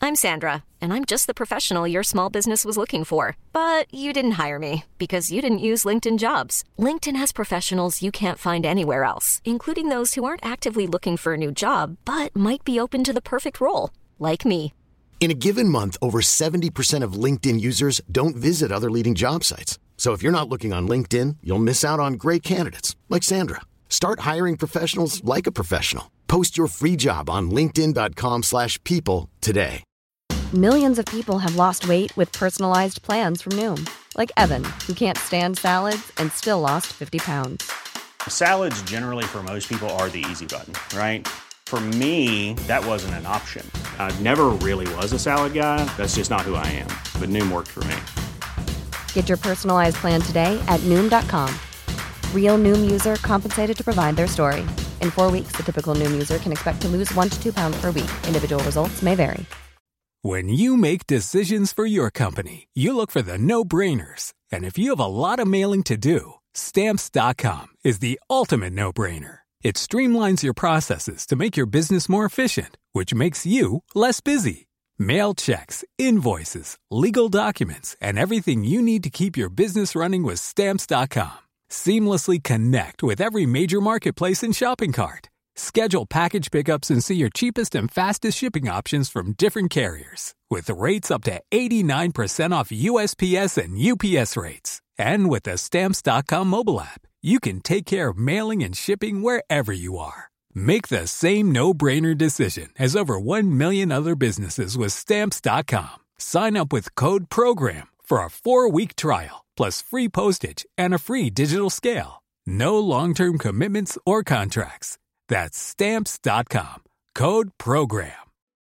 I'm Sandra, and I'm just the professional your small business was looking for. But you didn't hire me because you didn't use LinkedIn Jobs. LinkedIn has professionals you can't find anywhere else, including those who aren't actively looking for a new job, but might be open to the perfect role, like me. In a given month, over 70% of LinkedIn users don't visit other leading job sites. So if you're not looking on LinkedIn, you'll miss out on great candidates like Sandra. Start hiring professionals like a professional. Post your free job on linkedin.com/people today. Millions of people have lost weight with personalized plans from Noom. Like Evan, who can't stand salads and still lost 50 pounds. Salads generally for most people are the easy button, right? For me, that wasn't an option. I never really was a salad guy. That's just not who I am. But Noom worked for me. Get your personalized plan today at Noom.com. Real Noom user compensated to provide their story. In 4 weeks, the typical Noom user can expect to lose 1 to 2 pounds per week. Individual results may vary. When you make decisions for your company, you look for the no-brainers. And if you have a lot of mailing to do, Stamps.com is the ultimate no-brainer. It streamlines your processes to make your business more efficient, which makes you less busy. Mail checks, invoices, legal documents, and everything you need to keep your business running with Stamps.com. Seamlessly connect with every major marketplace and shopping cart. Schedule package pickups and see your cheapest and fastest shipping options from different carriers. With rates up to 89% off USPS and UPS rates. And with the Stamps.com mobile app, you can take care of mailing and shipping wherever you are. Make the same no-brainer decision as over 1 million other businesses with Stamps.com. Sign up with code PROGRAM for a 4-week trial, plus free postage and a free digital scale. No long-term commitments or contracts. That's Stamps.com. Code PROGRAM.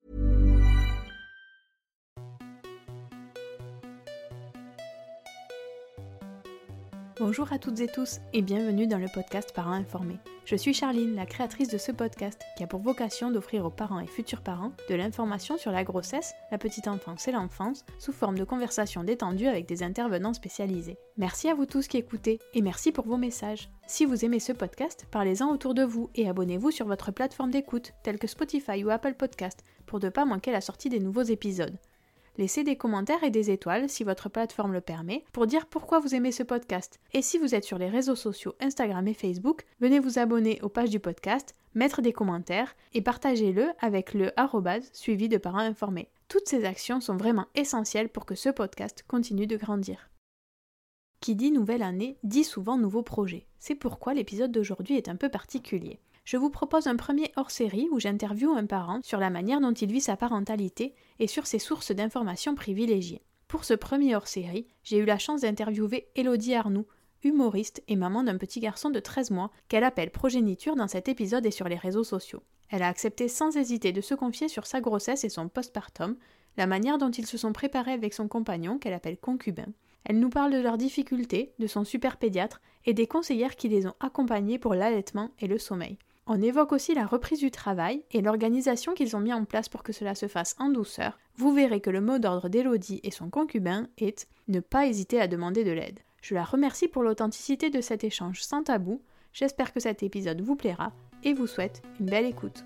Bonjour à toutes et tous et bienvenue dans le podcast Parents Informés. Je suis Charline, la créatrice de ce podcast qui a pour vocation d'offrir aux parents et futurs parents de l'information sur la grossesse, la petite enfance et l'enfance sous forme de conversations détendues avec des intervenants spécialisés. Merci à vous tous qui écoutez et merci pour vos messages. Si vous aimez ce podcast, parlez-en autour de vous et abonnez-vous sur votre plateforme d'écoute telle que Spotify ou Apple Podcast pour ne pas manquer la sortie des nouveaux épisodes. Laissez des commentaires et des étoiles si votre plateforme le permet pour dire pourquoi vous aimez ce podcast. Et si vous êtes sur les réseaux sociaux Instagram et Facebook, venez vous abonner aux pages du podcast, mettre des commentaires et partagez-le avec le @ suivi de parents informés. Toutes ces actions sont vraiment essentielles pour que ce podcast continue de grandir. Qui dit nouvelle année dit souvent nouveau projet. C'est pourquoi l'épisode d'aujourd'hui est un peu particulier. Je vous propose un premier hors-série où j'interviewe un parent sur la manière dont il vit sa parentalité et sur ses sources d'informations privilégiées. Pour ce premier hors-série, j'ai eu la chance d'interviewer Élodie Arnoux, humoriste et maman d'un petit garçon de 13 mois qu'elle appelle progéniture dans cet épisode et sur les réseaux sociaux. Elle a accepté sans hésiter de se confier sur sa grossesse et son postpartum, la manière dont ils se sont préparés avec son compagnon qu'elle appelle concubin. Elle nous parle de leurs difficultés, de son super pédiatre et des conseillères qui les ont accompagnés pour l'allaitement et le sommeil. On évoque aussi la reprise du travail et l'organisation qu'ils ont mis en place pour que cela se fasse en douceur. Vous verrez que le mot d'ordre d'Élodie et son concubin est « ne pas hésiter à demander de l'aide ». Je la remercie pour l'authenticité de cet échange sans tabou. J'espère que cet épisode vous plaira et vous souhaite une belle écoute.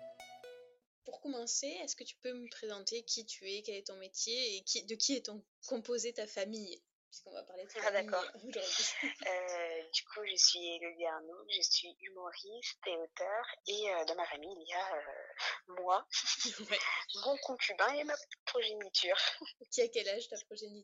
Pour commencer, est-ce que tu peux me présenter qui tu es, quel est ton métier et de qui est composée ta famille ? Puisqu'on va parler de famille aujourd'hui. Du coup, je suis Élodie Arnoux, je suis humoriste et auteure. Et dans ma famille, il y a moi, Ouais. mon concubin et ma progéniture. Qui a quel âge ta progéniture ?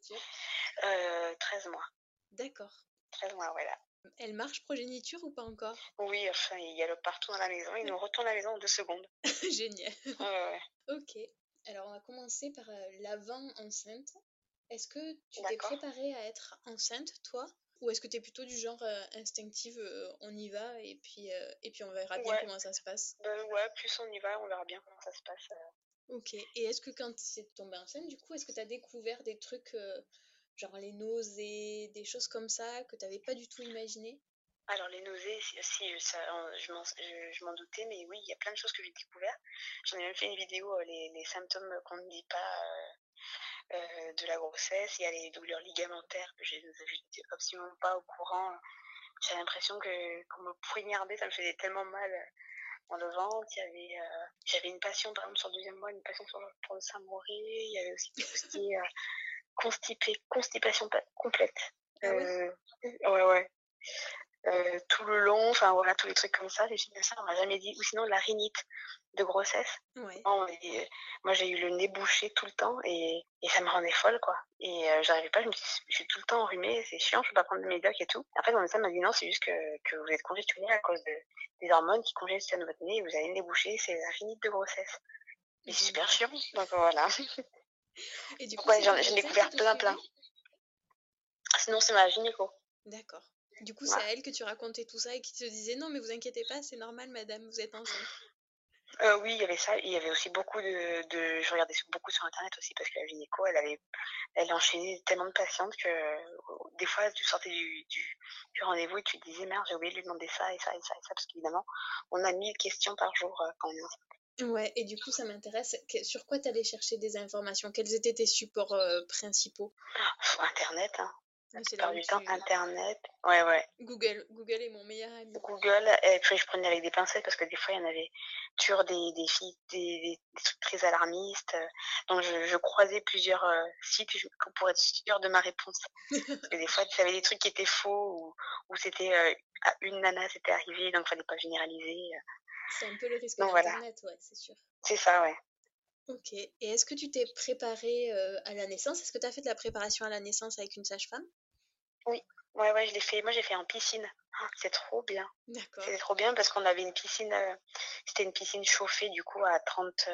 13 mois. D'accord. 13 mois, voilà. Elle marche progéniture ou pas encore ? Oui, enfin, il galope partout dans la maison. Il nous retourne la maison en 2 secondes. Génial. Ouais. Ok. Alors, on va commencer par l'avant enceinte. Est-ce que tu t'es D'accord. préparée à être enceinte, toi ? Ou est-ce que tu es plutôt du genre instinctive, on y va et puis on verra bien comment ça se passe ? Ouais, plus on y va, on verra bien comment ça se passe. Ok. Et est-ce que quand tu es tombée enceinte, du coup, est-ce que tu as découvert des trucs genre les nausées, des choses comme ça que tu n'avais pas du tout imaginé ? Alors les nausées, je m'en doutais, mais oui, il y a plein de choses que j'ai découvertes. J'en ai même fait une vidéo, les symptômes qu'on ne dit pas de la grossesse. Il y a les douleurs ligamentaires que j'étais absolument pas au courant. J'ai l'impression qu'on me poignardait, ça me faisait tellement mal. dans le ventre. J'avais une passion, par exemple, sur le deuxième mois, une passion pour le Saint-Mauré. Il y avait aussi tout ce qui est constipation complète. Ah oui? Ouais. Tout le long, enfin voilà, tous les trucs comme ça. Les filles de ça, on m'a jamais dit. Ou sinon, la rhinite de grossesse. Ouais. Moi, j'ai eu le nez bouché tout le temps et ça me rendait folle, quoi. Et j'arrivais pas, je suis tout le temps enrhumée, c'est chiant, je peux pas prendre de médoc et tout. En fait, mon médecin m'a dit non, c'est juste que vous êtes congestionné à cause des hormones qui congestionnent votre nez et vous avez le nez bouché, c'est la rhinite de grossesse. Mais c'est super chiant, donc voilà. Et du Donc coup, ouais, c'est j'en ton ai médecin découvert qui te plein. suivait? Sinon, c'est ma gynéco. D'accord. Du coup, c'est Voilà. à elle que tu racontais tout ça et qui te disait non, mais vous inquiétez pas, c'est normal, madame, vous êtes enceinte. Oui, il y avait ça. Il y avait aussi beaucoup je regardais beaucoup sur internet aussi parce que la gynéco, elle enchaînait tellement de patientes que des fois tu sortais du rendez-vous et tu te disais merde, j'ai oublié de lui demander ça et ça et ça et ça parce qu'évidemment on a 1000 questions par jour quand on est enceinte. Ouais, et du coup, ça m'intéresse. Sur quoi t'allais chercher des informations? Quels étaient tes supports principaux? Internet, hein. La Oui, c'est là plupart où du temps, tu... Internet. Ouais. Google est mon meilleur ami. Google, et puis je prenais avec des pincettes parce que des fois il y en avait toujours des filles, des trucs très alarmistes. Donc je croisais plusieurs sites pour être sûre de ma réponse. Parce que des fois, tu avais des trucs qui étaient faux ou c'était à une nana, c'était arrivé, donc fallait pas généraliser. C'est un peu le risque Donc voilà, d'Internet, ouais, c'est sûr. c'est ça, ouais. Ok. Et est-ce que tu t'es préparée à la naissance? Est-ce que tu as fait de la préparation à la naissance avec une sage-femme? Oui, ouais, je l'ai fait. Moi, j'ai fait en piscine. C'est trop bien. D'accord. C'était trop bien parce qu'on avait une piscine, c'était une piscine chauffée du coup à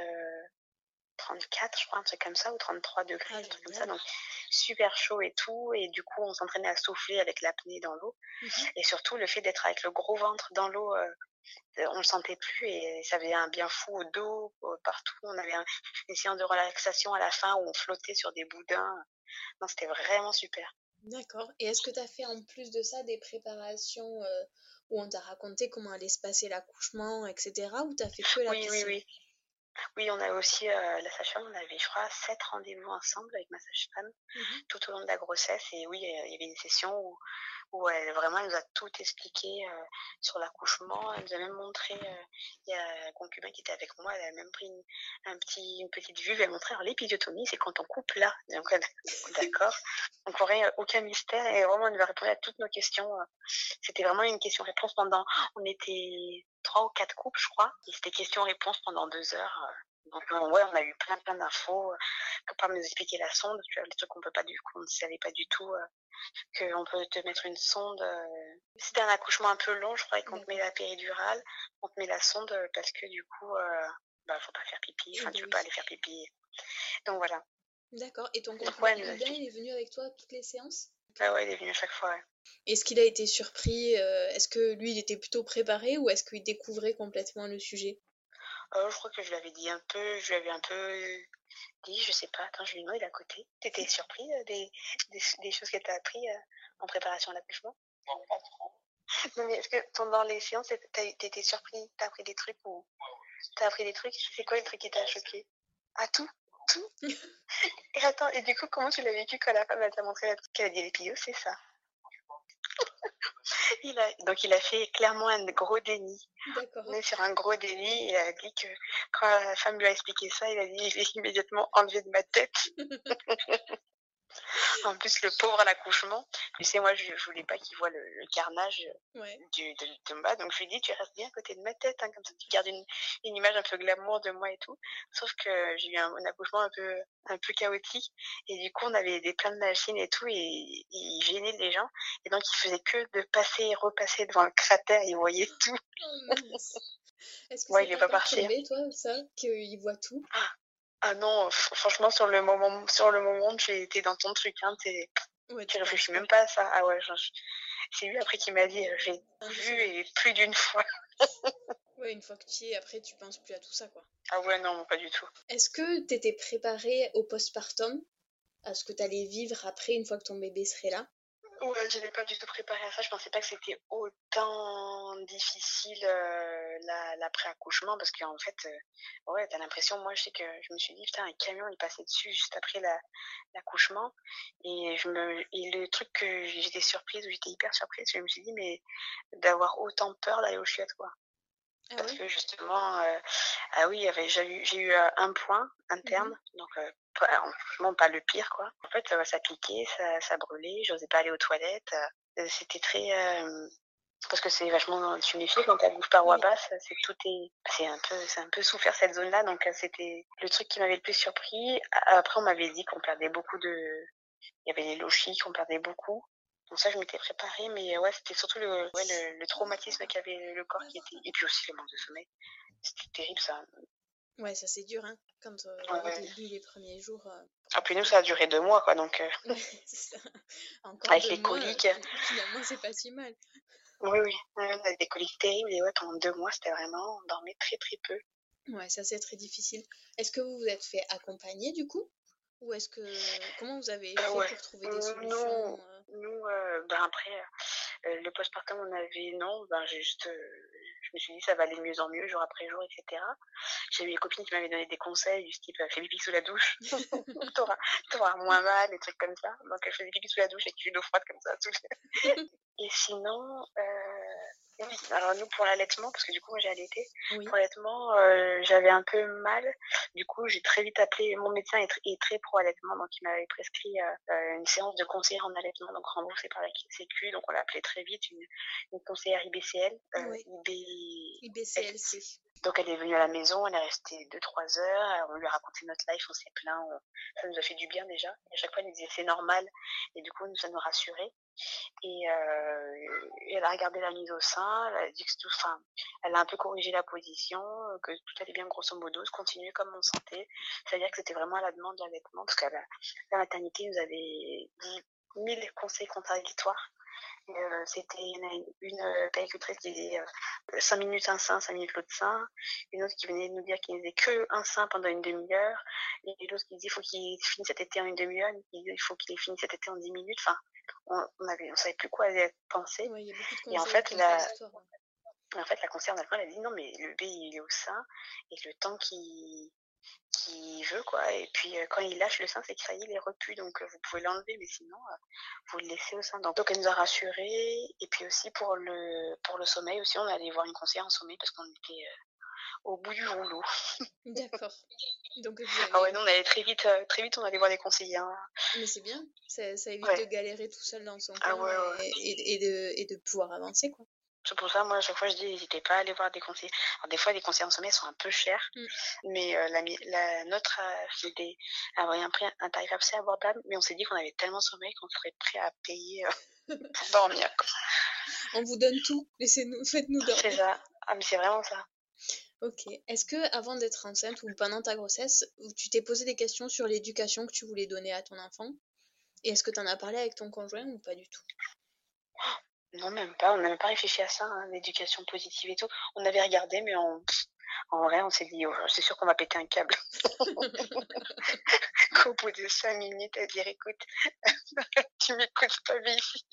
34, je crois, un truc comme ça, ou 33 degrés, Ah, un truc comme ça. génial. Donc super chaud et tout. Et du coup, on s'entraînait à souffler avec l'apnée dans l'eau. Et surtout, le fait d'être avec le gros ventre dans l'eau, on le sentait plus et ça faisait un bien fou au dos, partout. On avait une séance de relaxation à la fin où on flottait sur des boudins. Non, c'était vraiment super. D'accord. Et est-ce que tu as fait en plus de ça des préparations où on t'a raconté comment allait se passer l'accouchement, etc. ou t'as fait que la Oui, oui, piscine? oui. Oui, on a aussi la sage-femme, on avait, je crois, 7 rendez-vous ensemble avec ma sage-femme tout au long de la grossesse. Et oui, il y avait une session où elle nous a tout expliqué sur l'accouchement. Elle nous a même montré, il y a un concubin qui était avec moi, elle a même pris une petite vue, elle a montré, alors l'épisiotomie, c'est quand on coupe là. Donc, d'accord. Donc, aucun mystère et vraiment, elle nous a répondu à toutes nos questions. C'était vraiment une question-réponse on était 3 ou 4 couples, je crois, et c'était question-réponse pendant 2 heures. Donc, ouais, on a eu plein d'infos, pour nous expliquer la sonde, tu vois, les trucs qu'on ne savait pas du tout, qu'on peut te mettre une sonde. C'était un accouchement un peu long, je crois, et qu'on te met la péridurale, on te met la sonde parce que du coup, faut pas faire pipi, enfin, tu veux pas aller faire pipi. Donc voilà. D'accord. Et ton Donc, concubin ouais, elle nous a Hubert, expliqué. il est venu avec toi à toutes les séances? Ah ouais, il est venu à chaque fois, ouais. Est-ce qu'il a été surpris? Est-ce que lui, il était plutôt préparé ou est-ce qu'il découvrait complètement le sujet? Je crois que je lui avais un peu dit, je sais pas, attends, je lui demande, il est à côté. T'étais surpris des choses que t'as appris en préparation à l'accouchement? Non, pas trop. Non, mais est-ce que pendant les séances, t'étais surpris? T'as appris des trucs ou t'as appris des trucs? C'est quoi le truc qui t'a choqué? Ah, tout? Tout? Et attends, et du coup, comment tu l'as vécu quand la femme elle t'a montré la truc qu'elle a dit les pilotes, c'est ça? Donc il a fait clairement un gros déni. D'accord. On est sur un gros déni. Il a dit que quand la femme lui a expliqué ça, il a dit je l'ai immédiatement enlevé de ma tête. En plus, le pauvre à l'accouchement, tu sais, moi, je voulais pas qu'il voit le carnage Ouais. de bas. Donc, je lui ai dit, tu restes bien à côté de ma tête, hein, comme ça, tu gardes une image un peu glamour de moi et tout. Sauf que j'ai eu un accouchement un peu chaotique. Et du coup, on avait plein de machines et tout, et il gênait les gens. Et donc, il faisait que de passer et repasser devant le cratère, il voyait tout. Oh mince. Est-ce que Ouais, ça il est t'a pas parti. perturbé, toi, ça, qu'il voit tout? Ah non, franchement, sur le moment, j'ai été dans ton truc, hein, Ouais, tu tu penses réfléchis pas. même pas à ça. Ah ouais, c'est lui après qui m'a dit, j'ai vu et plus d'une fois. Ouais, une fois que tu y es, après, tu penses plus à tout ça, quoi. Ah ouais, non, pas du tout. Est-ce que t'étais préparée au postpartum, à ce que t'allais vivre après, une fois que ton bébé serait là? Ouais, je n'ai pas du tout préparé à ça. Je pensais pas que c'était autant difficile l'après-accouchement parce qu'en fait, ouais, t'as l'impression, moi je sais que je me suis dit, putain, un camion il passait dessus juste après l'accouchement et le truc que j'étais surprise, ou j'étais hyper surprise, je me suis dit, mais d'avoir autant peur d'aller aux chiottes, quoi. Ah Parce ouais? que justement, ah oui, j'ai eu un point interne, donc franchement pas le pire quoi. En fait, ça piquait, ça brûlait, j'osais pas aller aux toilettes. C'était très parce que c'est vachement tuméfié quand tu as la bouche par voie Oui. basse, c'est un peu souffert cette zone-là, donc c'était le truc qui m'avait le plus surpris. Après, on m'avait dit qu'on perdait beaucoup de il y avait les lochies, qu'on perdait beaucoup. Donc ça, je m'étais préparée, mais ouais, c'était surtout le traumatisme qu'avait le corps qui était et puis aussi le manque de sommeil. C'était terrible ça. Ouais, ça c'est dur, hein, quand Ouais, au ouais. début, les premiers jours. Ah puis nous, ça a duré 2 mois quoi, donc Ouais, c'est ça. Encore avec 2 les mois, coliques. finalement, c'est pas si mal. Oui, oui, ouais, on avait des coliques terribles et ouais, pendant 2 mois, c'était vraiment on dormait très, très peu. Ouais, ça c'est très difficile. Est-ce que vous vous êtes fait accompagner du coup? Ou est-ce que comment vous avez fait Ouais. pour trouver des Nous solutions? nous, ben, après, le postpartum, on avait non, ben, j'ai juste, je me suis dit: «Ça va aller de mieux en mieux, jour après jour» et cetera. J'ai eu des copines qui m'avaient donné des conseils du style, «Fais pipi sous la douche, t'auras auras moins mal», des trucs comme ça. Donc je faisais pipi sous la douche avec une eau froide comme ça, et sinon, oui, alors nous pour l'allaitement, parce que du coup moi j'ai allaité, Oui, pour l'allaitement, j'avais un peu mal. Du coup, j'ai très vite appelé mon médecin est très pro allaitement, donc il m'avait prescrit, une séance de conseillère en allaitement, donc remboursée par la sécu, donc on l'a appelée très vite une conseillère IBCL, oui. IBS. IBCLC. Donc elle est venue à la maison, elle est restée 2-3 heures, on lui a raconté notre life, on s'est plaint, ça nous a fait du bien déjà. Et à chaque fois, elle nous disait c'est normal, et du coup, ça nous rassurait. Et elle a regardé la mise au sein, elle a dit que enfin, elle a un peu corrigé la position, que tout allait bien grosso modo, de continuer comme on sentait. C'est-à-dire que c'était vraiment à la demande de l'allaitement, parce qu'à la maternité, ils nous avait dit 1000 conseils contradictoires. C'était une péricultrice qui disait 5 minutes un sein, 5 minutes l'autre sein. Une autre qui venait nous dire qu'il ne faisait que un sein pendant une demi-heure. Et l'autre qui dit qu'il faut qu'il finisse cet été en une demi-heure. Une qui dit qu'il faut qu'il finisse cet été en 10 minutes. Enfin, on savait plus quoi penser. Ouais, il y a beaucoup de Et conseils contradictoires. en fait, la conseillère d'alcool a dit non, mais le bébé il est au sein et le temps qu'il veut quoi. Et puis quand il lâche le sein, c'est que ça y est, il est repu. Donc vous pouvez l'enlever, mais sinon vous le laissez au sein. Donc elle nous a rassurés. Et puis aussi pour le sommeil aussi, on allait voir une conseillère en sommeil parce qu'on était au bout du rouleau. D'accord. Donc vous Ah ouais, avez nous on allait très vite, on allait voir des conseillers. mais c'est bien, ça évite de Ouais. galérer tout seul dans son Ah coin ouais, ouais. et de pouvoir avancer, quoi. C'est pour ça, moi, à chaque fois, je dis, n'hésitez pas à aller voir des conseillers. Alors, des fois, les conseillers en sommeil sont un peu chers, Mmh. mais la nôtre avait un tarif assez abordable, mais on s'est dit qu'on avait tellement de sommeil qu'on serait prêt à payer pour dormir, quoi. On vous donne tout, laissez-nous faites-nous C'est dormir. ça. Ah, mais c'est vraiment ça. OK. Est-ce que avant d'être enceinte ou pendant ta grossesse, tu t'es posé des questions sur l'éducation que tu voulais donner à ton enfant? Et est-ce que tu en as parlé avec ton conjoint ou pas du tout? Non, même pas. On n'a même pas réfléchi à ça, hein, l'éducation positive et tout. On avait regardé, mais en vrai, on s'est dit, oh, c'est sûr qu'on va péter un câble. Qu'au bout de 5 minutes, à dire, écoute, tu m'écoutes pas, mais ici.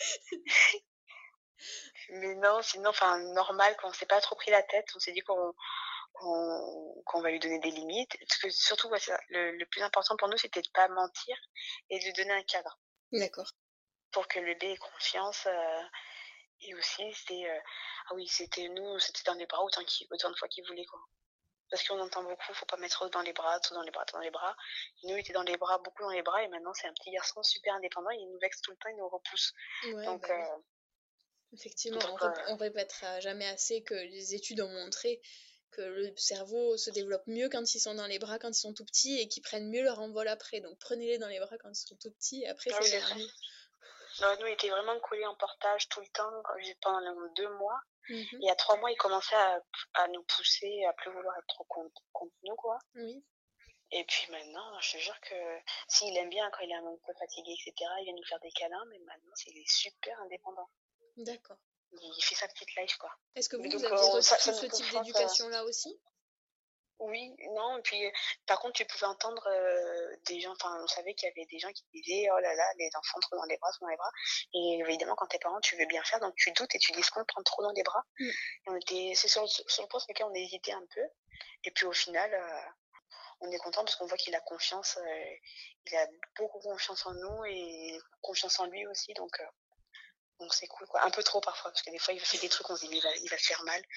Mais non, sinon, enfin, normal, qu'on s'est pas trop pris la tête. On s'est dit qu'on va lui donner des limites. Parce que surtout, ouais, c'est ça, le plus important pour nous, c'était de pas mentir et de lui donner un cadre D'accord. pour que le bébé ait confiance. Et aussi, ah oui, c'était dans les bras autant de fois qu'il voulait, quoi. Parce qu'on entend beaucoup, faut pas mettre trop dans les bras, trop dans les bras, trop dans les bras. Nous, il était dans les bras, beaucoup dans les bras, et maintenant, c'est un petit garçon super indépendant, il nous vexe tout le temps, il nous repousse. Ouais, Donc, bah oui. Effectivement, donc on répétera jamais assez que les études ont montré que le cerveau se développe mieux quand ils sont dans les bras, quand ils sont tout petits, et qu'ils prennent mieux leur envol après. Donc prenez-les dans les bras quand ils sont tout petits, et après ah ça oui, c'est ira vrai. mieux. Non, nous, il était vraiment collé en portage tout le temps, pendant les 2 mois. Mhm. Et à 3 mois, il commençait à nous pousser, à plus vouloir être trop contre nous, quoi. Oui, Et puis maintenant, je te jure que s'il aime bien quand il est un peu fatigué, etc., il vient nous faire des câlins, mais maintenant, il est super indépendant. d'accord. Il fait sa petite life, quoi. Est-ce que Mais vous donc, aviez ça reçu nous ce type conforte. d'éducation-là aussi? Oui, non, et puis par contre, tu pouvais entendre des gens, enfin, on savait qu'il y avait des gens qui disaient, oh là là, les enfants trop dans les bras, trop dans les bras. Et évidemment, quand t'es parent, tu veux bien faire, donc tu doutes et tu dis, est-ce qu'on le prend trop dans les bras? Mm. C'est sur le point sur lequel on hésitait un peu. Et puis au final, on est content parce qu'on voit qu'il a confiance, il a beaucoup confiance en nous et confiance en lui aussi, donc Donc c'est cool, quoi. Un peu trop parfois, parce que des fois, il fait des trucs, on se dit, mais il va se faire mal.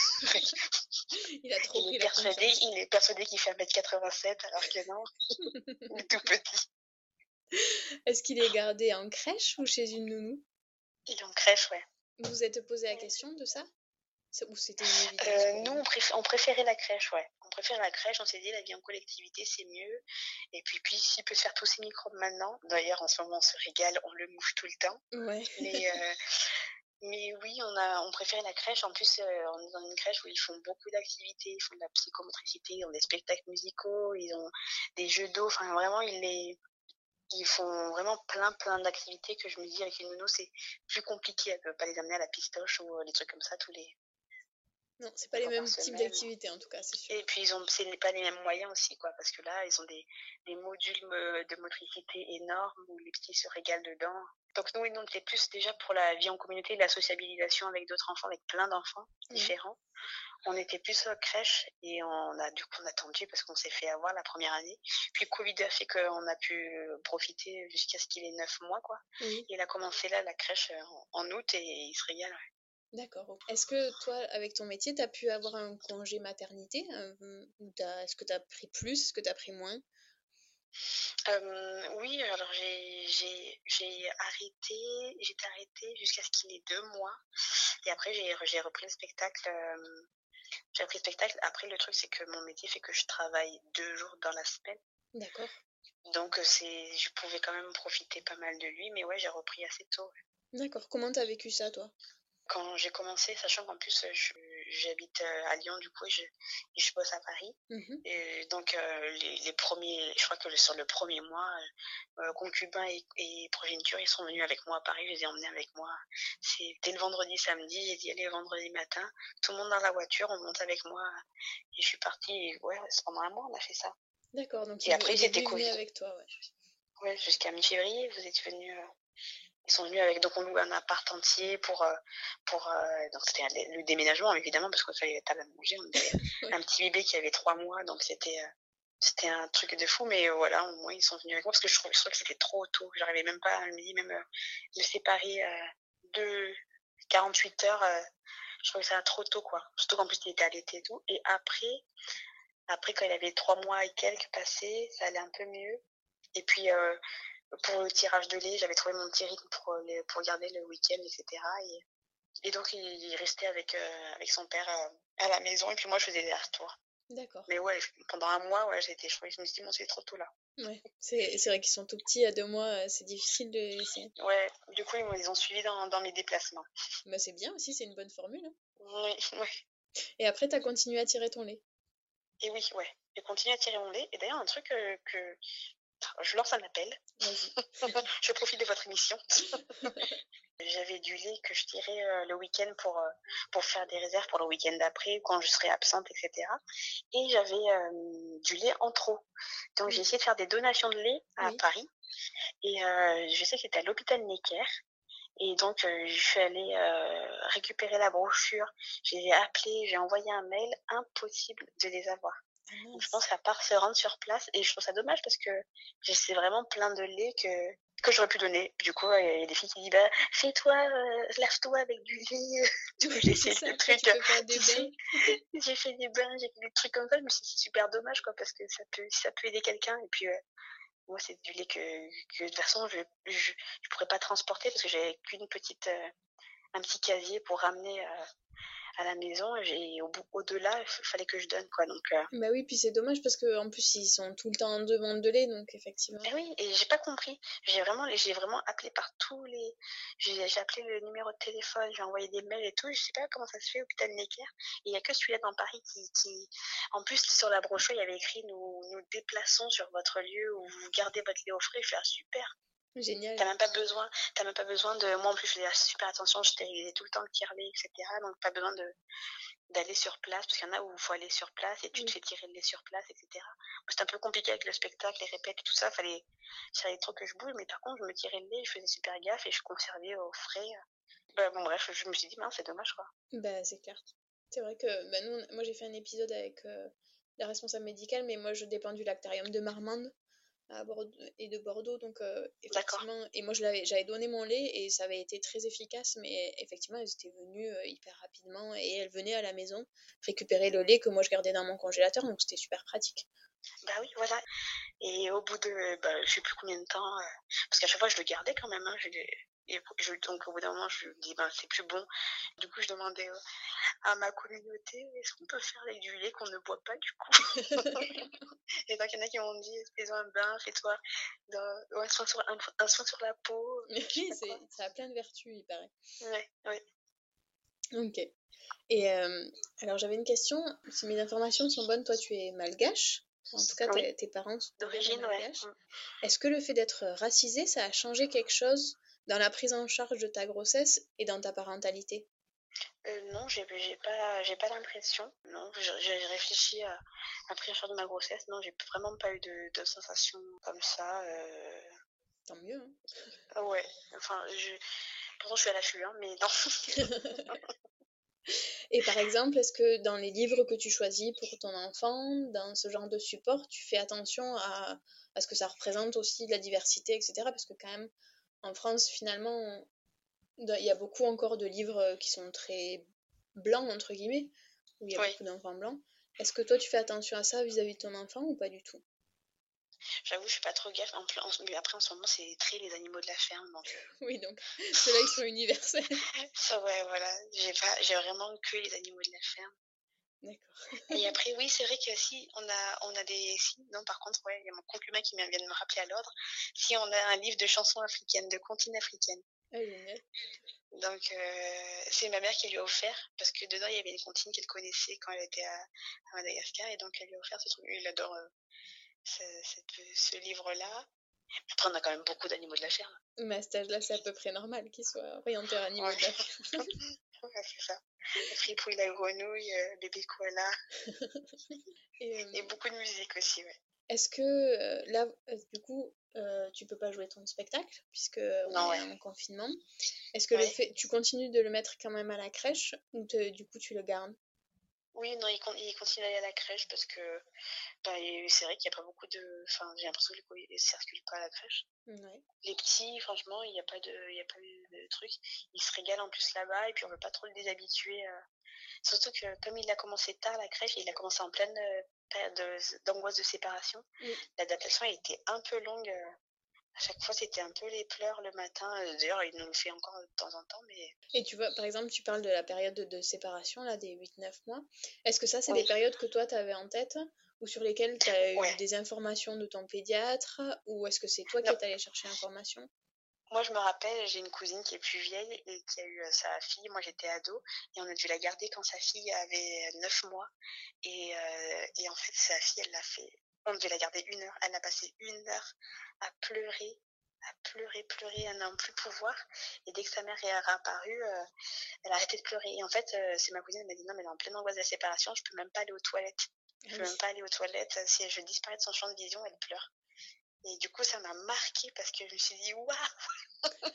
Il a trop pris la confiance. Il est persuadé qu'il fait 1m87, alors que non, il est tout petit. Est-ce qu'il est gardé en crèche ou chez une nounou? Il est en crèche, ouais. Vous vous êtes posé la question de ça? Ou c'était une évidence? Nous, on préférait la crèche, ouais. On préfère la crèche, on s'est dit, la vie en collectivité, c'est mieux. Et puis s'il peut se faire tous ses microbes maintenant, d'ailleurs, en ce moment, on se régale, on le mouche tout le temps. Ouais. Mais oui, on préfère la crèche. En plus, on est dans une crèche où ils font beaucoup d'activités. Ils font de la psychomotricité, ils ont des spectacles musicaux, ils ont des jeux d'eau. Enfin, vraiment, ils font vraiment plein d'activités que je me dis, avec une nounou, c'est plus compliqué. Elle peut pas les amener à la pistoche ou des trucs comme ça tous les... Non, c'est pas les mêmes types d'activités, en tout cas, c'est sûr. Et puis, c'est pas les mêmes moyens aussi, quoi, parce que là, ils ont des modules de motricité énormes où les petits se régalent dedans. Donc, nous, on était plus déjà pour la vie en communauté, la sociabilisation avec d'autres enfants, avec plein d'enfants différents. On était plus crèche et on a attendu parce qu'on s'est fait avoir la première année. Puis, le Covid a fait qu'on a pu profiter jusqu'à ce qu'il ait 9 mois, quoi. Oui. Et il a commencé là, la crèche, en août et il se régale, ouais. D'accord. Est-ce que toi, avec ton métier, tu as pu avoir un congé maternité? Est-ce que tu as pris plus? Est-ce que tu as pris moins? Oui, alors j'étais arrêtée jusqu'à ce qu'il ait 2 mois. Et après, j'ai repris le spectacle. Après, le truc, c'est que mon métier fait que je travaille 2 jours dans la semaine. D'accord. Donc, je pouvais quand même profiter pas mal de lui. Mais ouais, j'ai repris assez tôt. Ouais. D'accord. Comment t'as vécu ça, toi? Quand j'ai commencé, sachant qu'en plus j'habite à Lyon du coup et je bosse à Paris. Et donc les premiers, je crois que sur le premier mois, concubins et progéniture, ils sont venus avec moi à Paris, je les ai emmenés avec moi. C'était le vendredi, samedi, j'ai dit allez, vendredi matin, tout le monde dans la voiture, on monte avec moi et je suis partie. Et ouais, pendant un mois on a fait ça. D'accord, donc et après c'était Covid avec toi, ouais. Ouais, jusqu'à mi-février, vous êtes venus. Ils sont venus avec, donc on loue un appart entier donc c'était le déménagement évidemment parce qu'il fallait la table à manger. On avait un petit bébé qui avait 3 mois, donc c'était un truc de fou. Mais voilà, au moins ils sont venus avec moi parce que je trouvais que c'était trop tôt. J'arrivais même pas à me séparer de 48 heures. Je trouvais ça trop tôt, quoi. Surtout qu'en plus il était allaité et tout. Et après quand il avait 3 mois et quelques passés, ça allait un peu mieux. Et puis pour le tirage de lait, j'avais trouvé mon petit rythme pour garder le week-end, etc. Et donc, il restait avec son père à la maison. Et puis moi, je faisais des retours. D'accord. Mais ouais, pendant un mois, ouais, j'ai été chouette. Je me suis dit, bon, c'est trop tôt là. Ouais, c'est vrai qu'ils sont tout petits, à 2 mois, c'est difficile de les laisser. Ouais, du coup, ils ont suivi dans mes déplacements. Bah, c'est bien aussi, c'est une bonne formule. Hein. Oui. Et après, t'as continué à tirer ton lait? Et oui, ouais. J'ai continué à tirer mon lait. Et d'ailleurs, un truc que je lance un appel. Vas-y. Je profite de votre émission. J'avais du lait que je tirais le week-end pour faire des réserves pour le week-end d'après, quand je serais absente, etc. Et j'avais du lait en trop. Donc j'ai essayé de faire des donations de lait à Paris. Et je sais que c'était à l'hôpital Necker. Et donc je suis allée récupérer la brochure. Je les ai appelés, j'ai envoyé un mail, impossible de les avoir. Donc, je pense qu'à part se rendre sur place, et je trouve ça dommage parce que c'est vraiment plein de lait que j'aurais pu donner. Du coup, il y a des filles qui disent fais-toi, lave-toi avec du lait. Du coup, j'ai essayé des trucs. J'ai fait des bains, j'ai fait des trucs comme ça, mais c'est super dommage quoi, parce que ça peut aider quelqu'un. Et puis moi, c'est du lait que de toute façon je pourrais pas transporter parce que j'avais qu'un petit casier pour ramener à la maison, et au-delà, il fallait que je donne, quoi. Donc, Bah oui, puis c'est dommage parce qu'en plus, ils sont tout le temps en demande de lait, donc effectivement. Et oui, et j'ai pas compris. J'ai vraiment appelé par j'ai appelé le numéro de téléphone, j'ai envoyé des mails et tout, je sais pas comment ça se fait, hôpital Necker. Et il y a que celui-là dans Paris qui... En plus, sur la brochure, il y avait écrit nous déplaçons sur votre lieu où vous gardez votre lait au frais. Je fais super. Génial. T'as même pas besoin de... Moi, en plus, je faisais super attention, je stérilisais tout le temps le tire-lait, etc. Donc, pas besoin d'aller sur place, parce qu'il y en a où il faut aller sur place, et tu te fais tirer le lait sur place, etc. C'était un peu compliqué avec le spectacle, les répètes et tout ça, fallait trop que je bouge, mais par contre, je me tirais le lait, je faisais super gaffe, et je conservais au frais. Bon, bref, je me suis dit, c'est dommage, quoi. Bah, c'est clair. C'est vrai que moi, j'ai fait un épisode avec la responsable médicale, mais moi, je dépends du lactarium de Marmande. à Bordeaux et de Bordeaux, donc D'accord. effectivement, et moi j'avais donné mon lait et ça avait été très efficace, mais effectivement elles étaient venues hyper rapidement et elles venaient à la maison récupérer le lait que moi je gardais dans mon congélateur, donc c'était super pratique. Bah oui, voilà. Et au bout de, je sais plus combien de temps, parce qu'à chaque fois je le gardais quand même, hein, donc au bout d'un moment je me dis c'est plus bon. Du coup je demandais à ma communauté, est-ce qu'on peut faire avec du lait qu'on ne boit pas du coup? Et donc il y en a qui m'ont dit, fais-en un bain, fais-toi un soin sur la peau. Oui, ça a plein de vertus, il paraît. Ouais. Ok. Et alors j'avais une question, si mes informations sont bonnes, toi tu es malgache, en tout cas Oui. tes parents sont D'origine, malgaches. ouais. Est-ce que le fait d'être racisé, ça a changé quelque chose dans la prise en charge de ta grossesse et dans ta parentalité? Non, j'ai pas l'impression. Non, j'ai réfléchi à la prise en charge de ma grossesse. Non, j'ai vraiment pas eu de sensation comme ça. Tant mieux, hein. Ah ouais, enfin, pourtant je suis à l'affût, hein, mais non. Et par exemple, est-ce que dans les livres que tu choisis pour ton enfant, dans ce genre de support, tu fais attention à ce que ça représente aussi de la diversité, etc. Parce que quand même, en France, finalement, il y a beaucoup encore de livres qui sont très blancs, entre guillemets, où il y a Oui. beaucoup d'enfants blancs. Est-ce que toi, tu fais attention à ça vis-à-vis de ton enfant ou pas du tout? J'avoue, je suis pas trop gaffe. Mais après, en ce moment, c'est très les animaux de la ferme, donc Oui, donc ceux-là, ils sont universels. ça, ouais, voilà. J'ai vraiment que les animaux de la ferme. D'accord. Et après, oui, c'est vrai que si non, par contre, ouais, il y a mon concubin qui vient de me rappeler à l'ordre. Si on a un livre de chansons africaines, de comptines africaines. Ah, génial. Donc, c'est ma mère qui lui a offert, parce que dedans, il y avait une comptine qu'elle connaissait quand elle était à Madagascar, et donc elle lui a offert ce truc. Il adore ce livre-là. Après, on a quand même beaucoup d'animaux de la ferme. Mais à cet âge-là, c'est à peu près normal qu'ils soient orientés vers animaux de la ferme. Ouais, c'est ça. Fripouille la grenouille, bébé koala. Et beaucoup de musique aussi, ouais. Est-ce que là, du coup, tu peux pas jouer ton spectacle puisque on Non, est ouais. en confinement. Est-ce que tu continues de le mettre quand même à la crèche ou du coup tu le gardes? Oui, non, il continue d'aller à la crèche parce que c'est vrai qu'il n'y a pas beaucoup de. Enfin, j'ai l'impression que les colis ne circulent pas à la crèche. Ouais. Les petits, franchement, il n'y a pas de truc. Ils se régalent en plus là-bas et puis on ne veut pas trop le déshabituer. Surtout que comme il a commencé tard la crèche, il a commencé en pleine période d'angoisse de séparation. Oui. L'adaptation a été un peu longue. À chaque fois, c'était un peu les pleurs le matin. D'ailleurs, il nous le fait encore de temps en temps. Mais Et tu vois, par exemple, tu parles de la période de séparation, là, des 8-9 mois. Est-ce que ça, c'est oui, des périodes que toi, tu avais en tête ou sur lesquelles tu as eu ouais. des informations de ton pédiatre ou est-ce que c'est toi qui Non. es allé chercher l'information? Moi, je me rappelle, j'ai une cousine qui est plus vieille et qui a eu sa fille. Moi, j'étais ado et on a dû la garder quand sa fille avait 9 mois. Et en fait, sa fille, on devait la garder 1 heure. Elle a passé 1 heure à pleurer, à n'en plus pouvoir. Et dès que sa mère est réapparue, elle a arrêté de pleurer. Et en fait, c'est ma cousine, elle m'a dit non, mais elle est en pleine angoisse de la séparation, je peux même pas aller aux toilettes. Je peux même pas aller aux toilettes. Si je disparais de son champ de vision, elle pleure. Et du coup, ça m'a marquée parce que je me suis dit waouh!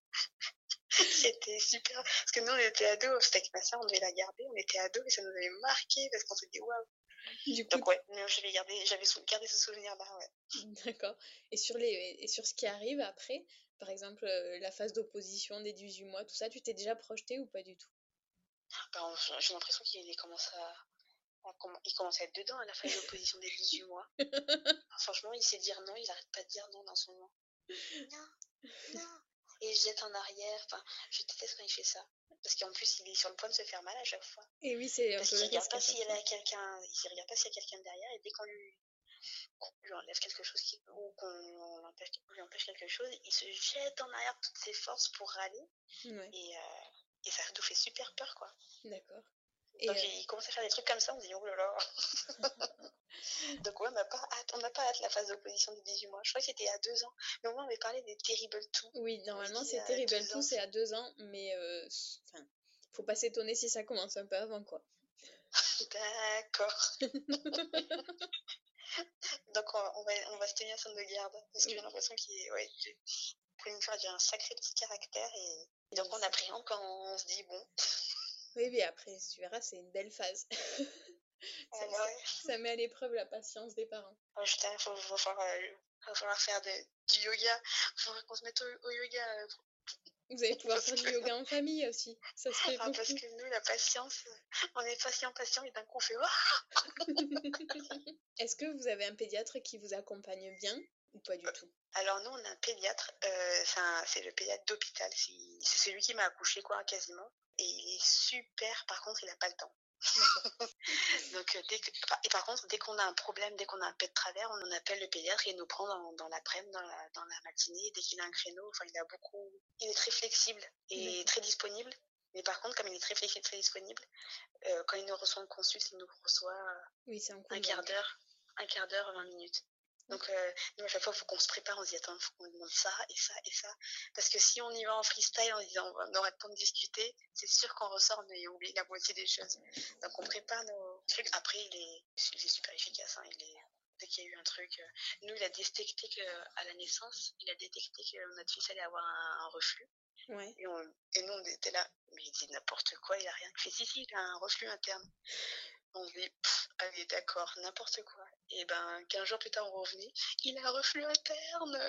C'était super. Parce que nous, on était ados, c'était avec ma soeur, on devait la garder, on était ados et ça nous avait marqué parce qu'on s'est dit waouh. Du coup, Donc, ouais, j'avais gardé ce souvenir-là, ouais. d'accord. Et sur ce qui arrive après, par exemple, la phase d'opposition des 18 mois, tout ça, tu t'es déjà projeté ou pas du tout? J'ai l'impression qu'il commence il commence à être dedans à la phase d'opposition des 18 mois. Franchement, il sait dire non, il arrête pas de dire non dans son nom. Non, non. Et il se jette en arrière. Enfin, je déteste quand il fait ça. Parce qu'en plus, il est sur le point de se faire mal à chaque fois. Et oui, c'est un Parce peu qu'il le regarde risque pas à chaque s'il y fois. a quelqu'un, derrière, et dès qu'on lui enlève quelque chose ou qu'on lui empêche quelque chose, il se jette en arrière toutes ses forces pour râler. Ouais, Et ça nous fait super peur, quoi. d'accord. Donc Et il commence à faire des trucs comme ça, on se dit oh là là. Donc ouais, on n'a pas hâte la phase d'opposition des 18 mois. Je crois que c'était à 2 ans. Mais au moins on avait parlé des Terrible 2. oui, normalement, c'est à Terrible 2 2, ans. c'est à 2 ans, mais enfin, faut pas s'étonner si ça commence un peu avant, quoi. D'accord. Donc on va se tenir sur nos gardes. Parce que j'ai l'impression pour une fois, j'ai un sacré petit caractère. Et donc on appréhende quand on se dit bon. Oui, mais après, tu verras, c'est une belle phase. Ça met à l'épreuve la patience des parents. Il va falloir Il va falloir faire du yoga. Il faudrait qu'on se mette au yoga. Vous allez pouvoir Parce faire du que- yoga en famille aussi. Ça se fait parce beaucoup. que nous, la patience, on est patient, et d'un coup, on fait Est-ce que vous avez un pédiatre qui vous accompagne bien ou pas du tout? Alors nous, on a un pédiatre, c'est le pédiatre d'hôpital, c'est celui qui m'a accouchée, quoi, quasiment. Et il est super, par contre, il n'a pas le temps. Donc, par contre, dès qu'on a un problème, dès qu'on a un pet de travers, on appelle le pédiatre et il nous prend dans l'après-midi, dans la matinée. Dès qu'il a un créneau, enfin, il est très flexible et très disponible. Mais par contre, comme il est très flexible, très disponible, quand il nous reçoit en consulte, il nous reçoit Oui, c'est un coup un quart d'heure, 20 minutes. Donc, nous, à chaque fois, il faut qu'on se prépare, on se dit, attends, il faut qu'on demande ça et ça et ça. Parce que si on y va en freestyle en disant, on aura le temps de discuter, c'est sûr qu'on ressort, on a oublié la moitié des choses. Donc, on prépare nos trucs. Après, il est super efficace. Hein, dès qu'il y a eu un truc, nous, il a détecté qu'à la naissance, il a détecté que notre fils allait avoir un reflux. Ouais. Et nous, on était là, mais il dit n'importe quoi, il a rien. Il fait, si, il a un reflux interne. On se dit, allez, d'accord, n'importe quoi. Et 15 jours plus tard, on revenait, il a un reflux interne.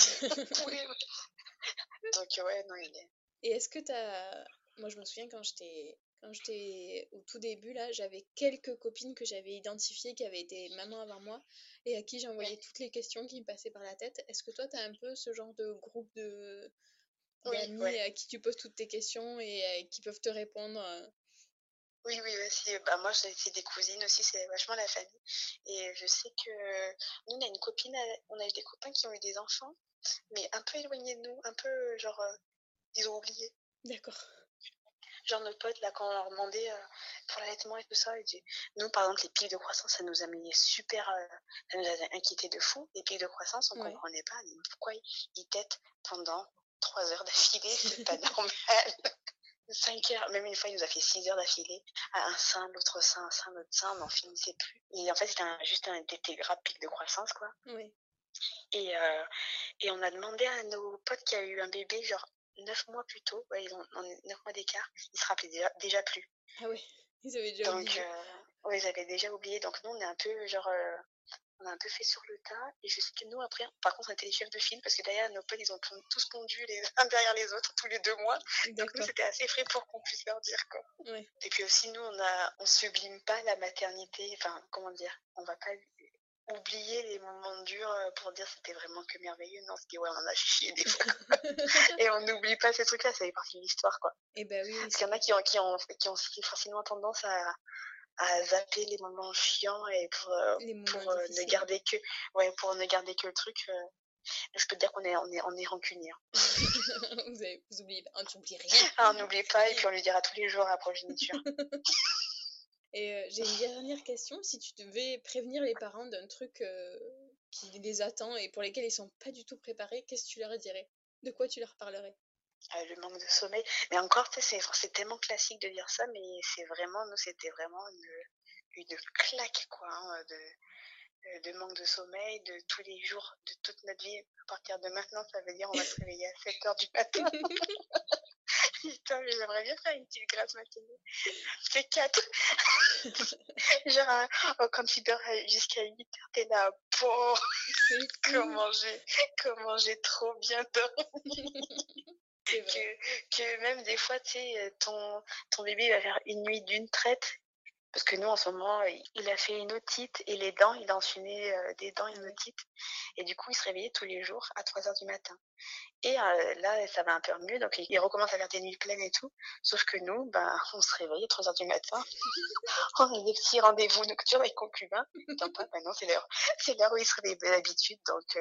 Donc, ouais, non, il est. Et est-ce que moi, je me souviens quand j'étais au tout début, là, j'avais quelques copines que j'avais identifiées qui avaient été mamans avant moi et à qui j'envoyais toutes les questions qui me passaient par la tête. Est-ce que toi, tu as un peu ce genre de groupe d'amis Oui, à qui tu poses toutes tes questions et qui peuvent te répondre? Oui, si, moi, c'est des cousines aussi, c'est vachement la famille. Et je sais que nous, on a une copine, on a eu des copains qui ont eu des enfants, mais un peu éloignés de nous, un peu, genre, ils ont oublié. D'accord. Genre nos potes, là, quand on leur demandait pour l'allaitement et tout ça, nous, par exemple, les pics de croissance, ça nous a mis ça nous a inquiété de fou. Les pics de croissance, on comprenait pas. Mais pourquoi ils tètent pendant 3 heures d'affilée? C'est pas normal. 5 heures, même une fois, il nous a fait 6 heures d'affilée, à un sein, l'autre sein, un sein, l'autre sein, on n'en finissait plus. Et en fait, c'était juste un tétragramme pic de croissance, quoi. Oui. Et on a demandé à nos potes qui a eu un bébé, genre 9 mois plus tôt, ils ont 9 mois d'écart, ils se rappelaient déjà plus. Ah ouais, ils avaient déjà oublié. Donc, ils avaient déjà oublié. Donc, nous, on est un peu, genre, on a un peu fait sur le tas. Et je sais que nous, après, par contre, on était les chefs de file parce que derrière, nos potes, ils ont tous pondu les uns derrière les autres tous les 2 mois. Donc, nous, c'était assez frais pour qu'on puisse leur dire, quoi. Ouais. Et puis aussi, nous, on sublime pas la maternité. Enfin, comment dire, on va pas oublier les moments durs pour dire c'était vraiment que merveilleux. Non, c'était ouais, on en a chié des fois. Et on n'oublie pas ces trucs-là, ça fait partie de l'histoire, quoi. Et ben oui. Parce qu'il y en a qui ont facilement tendance à zapper les moments chiants et pour ne garder que le truc. Je peux te dire qu'on est rancunier. Vous oubliez pas, tu n'oublies rien. On n'oublie pas et puis on lui dira tous les jours à la progéniture. Et j'ai une dernière question. Si tu devais prévenir les parents d'un truc qui les attend et pour lesquels ils sont pas du tout préparés, qu'est-ce que tu leur dirais? De quoi tu leur parlerais? Le manque de sommeil. Mais encore, tu sais, c'est tellement classique de dire ça, mais c'est vraiment, nous, c'était vraiment une claque, quoi, hein, de manque de sommeil, de tous les jours, de toute notre vie. À partir de maintenant, ça veut dire on va se réveiller à 7h du matin. Putain, mais j'aimerais bien faire une petite grasse matinée. C'est 4. Genre, quand tu dors jusqu'à 8h, t'es là, bon, comment j'ai trop bien dormi. Que même des fois, tu sais, ton bébé va faire une nuit d'une traite. Parce que nous, en ce moment, il a fait une otite et les dents, il a enchaîné des dents et une otite. Et du coup, il se réveillait tous les jours à 3h du matin. Et là, ça va un peu mieux, donc il recommence à faire des nuits pleines et tout. Sauf que nous, on se réveille à 3h du matin. On a des petits rendez-vous nocturnes avec concubins. Donc, non, c'est l'heure où il se réveille d'habitude. Donc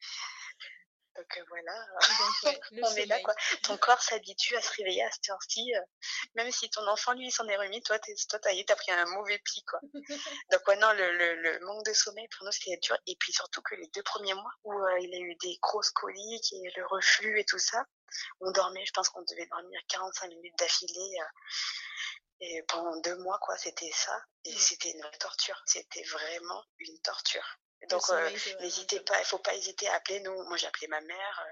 voilà, on est là, quoi. Ton corps s'habitue à se réveiller à cette heure-ci, même si ton enfant, lui, s'en est remis, toi, t'as pris un mauvais pli, quoi. Donc, ouais, non, le manque de sommeil, pour nous, c'était dur. Et puis, surtout que les 2 premiers mois, où il a eu des grosses coliques et le reflux et tout ça, on dormait, je pense qu'on devait dormir 45 minutes d'affilée, et pendant 2 mois, quoi, c'était ça. Et c'était une vraie torture. C'était vraiment une torture. Donc n'hésitez pas, il faut pas hésiter à appeler nous. Moi j'ai appelé ma mère,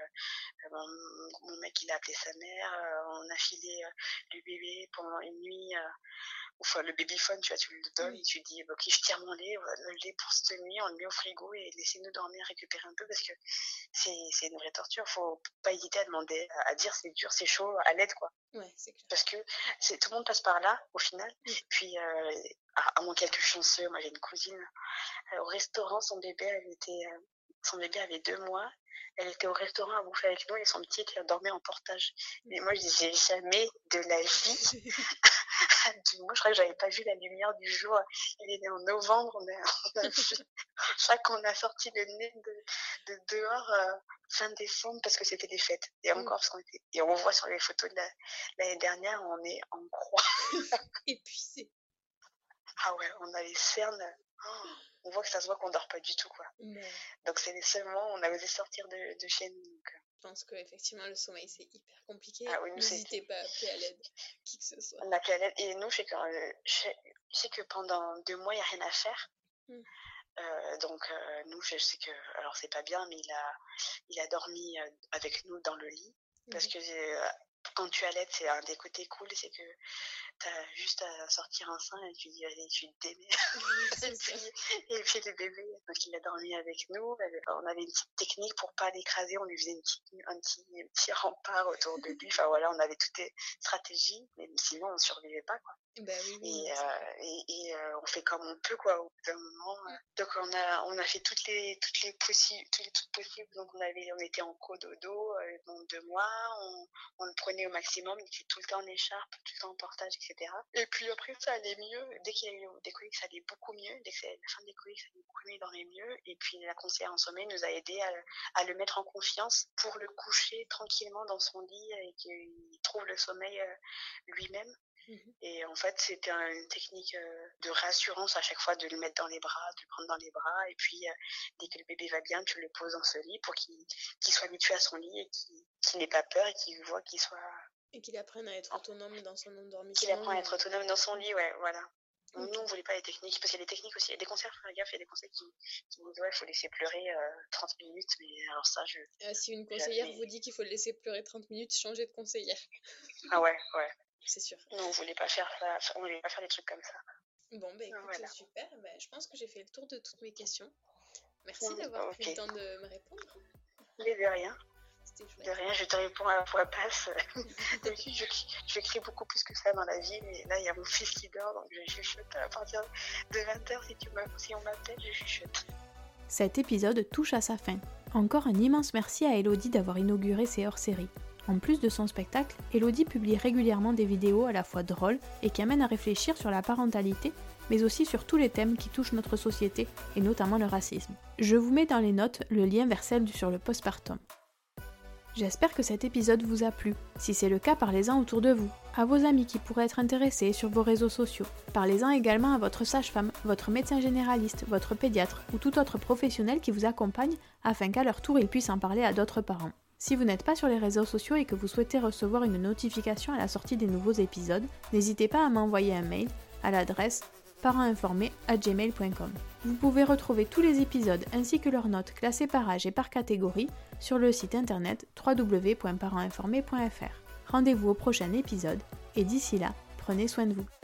mon mec il a appelé sa mère, on a filé le bébé pendant une nuit, enfin le babyphone, tu vois, tu le donnes et tu dis ok je tire mon lait, le lait pour cette nuit, on le met au frigo et laissez-nous dormir, récupérer un peu parce que c'est une vraie torture. Faut pas hésiter à demander, à dire c'est dur, c'est chaud, à l'aide quoi. Ouais, c'est clair. Parce que tout le monde passe par là au final. Puis à moins quelques chanceux, moi j'ai une cousine au restaurant, son bébé avait 2 mois. Elle était au restaurant à bouffer avec nous et son petit dormait en portage. Mais moi je disais jamais de la vie. Moi je crois que j'avais pas vu la lumière du jour. Il est né en novembre, on a vu. Je crois qu'on a sorti le nez de dehors fin décembre parce que c'était des fêtes. Et encore parce et on voit sur les photos de l'année dernière, on est en croix. Épuisé. Ah ouais, on a les cernes. On voit que ça se voit qu'on dort pas du tout quoi. Donc c'est les seuls moments où on a osé sortir de chez nous. Donc. Je pense qu'effectivement le sommeil c'est hyper compliqué. Ah oui, n'hésitez pas à appeler à l'aide, qui que ce soit. On appelle à l'aide et nous je sais que pendant 2 mois il n'y a rien à faire. Donc nous je sais que alors c'est pas bien mais il a dormi avec nous dans le lit parce que quand tu allaites c'est un des côtés cool, c'est que t'as juste à sortir un sein et tu dis allez tu te démènes. et puis le bébé donc il a dormi avec nous, on avait une petite technique pour pas l'écraser, on lui faisait un petit rempart autour de lui, enfin voilà on avait toutes les stratégies mais sinon on survivait pas quoi. Et on fait comme on peut quoi au bout d'un moment. Donc on a fait toutes les trucs possibles. Donc on était en cododo pendant 2 mois, on le prenait au maximum, il était tout le temps en écharpe, tout le temps en portage, etc. Et puis après ça allait mieux, dès qu'il y a eu des coliques ça allait beaucoup mieux, dès que c'est la fin des coliques ça allait beaucoup mieux, il dormait mieux. Et puis la conseillère en sommeil nous a aidé à le mettre en confiance pour le coucher tranquillement dans son lit et qu'il trouve le sommeil lui-même. Et en fait c'était une technique de réassurance à chaque fois, de le mettre dans les bras, de le prendre dans les bras et puis dès que le bébé va bien tu le poses dans ce lit pour qu'il soit habitué à son lit et qu'il n'ait pas peur et qu'il voit qu'il soit... Et qu'il apprenne à être autonome dans son endormissement. Qu'il apprenne à être autonome dans son lit, ouais, voilà. Nous on voulait pas les techniques, parce qu'il y a des techniques aussi, il y a des conseils, faire gaffe, il y a des conseils qui disent ouais il faut laisser pleurer 30 minutes, mais alors ça si une conseillère vous dit qu'il faut le laisser pleurer 30 minutes, changez de conseillère. Ah ouais. C'est sûr. Non, on voulait pas faire ça, on voulait pas faire des trucs comme ça. Bon, écoute, voilà. Super. Je pense que j'ai fait le tour de toutes mes questions. Merci d'avoir pris le temps de me répondre. Mais de rien. De rien, je te réponds à la voix basse. je crie beaucoup plus que ça dans la vie, mais là, il y a mon fils qui dort, donc je chuchote à partir de 20h. Si on m'appelle, je chuchote. Cet épisode touche à sa fin. Encore un immense merci à Elodie d'avoir inauguré ces hors-séries. En plus de son spectacle, Elodie publie régulièrement des vidéos à la fois drôles et qui amènent à réfléchir sur la parentalité, mais aussi sur tous les thèmes qui touchent notre société, et notamment le racisme. Je vous mets dans les notes le lien vers celle sur le postpartum. J'espère que cet épisode vous a plu. Si c'est le cas, parlez-en autour de vous, à vos amis qui pourraient être intéressés sur vos réseaux sociaux. Parlez-en également à votre sage-femme, votre médecin généraliste, votre pédiatre ou tout autre professionnel qui vous accompagne afin qu'à leur tour ils puissent en parler à d'autres parents. Si vous n'êtes pas sur les réseaux sociaux et que vous souhaitez recevoir une notification à la sortie des nouveaux épisodes, n'hésitez pas à m'envoyer un mail à l'adresse parentinformé@gmail.com. Vous pouvez retrouver tous les épisodes ainsi que leurs notes classées par âge et par catégorie sur le site internet www.parentinformé.fr. Rendez-vous au prochain épisode et d'ici là, prenez soin de vous.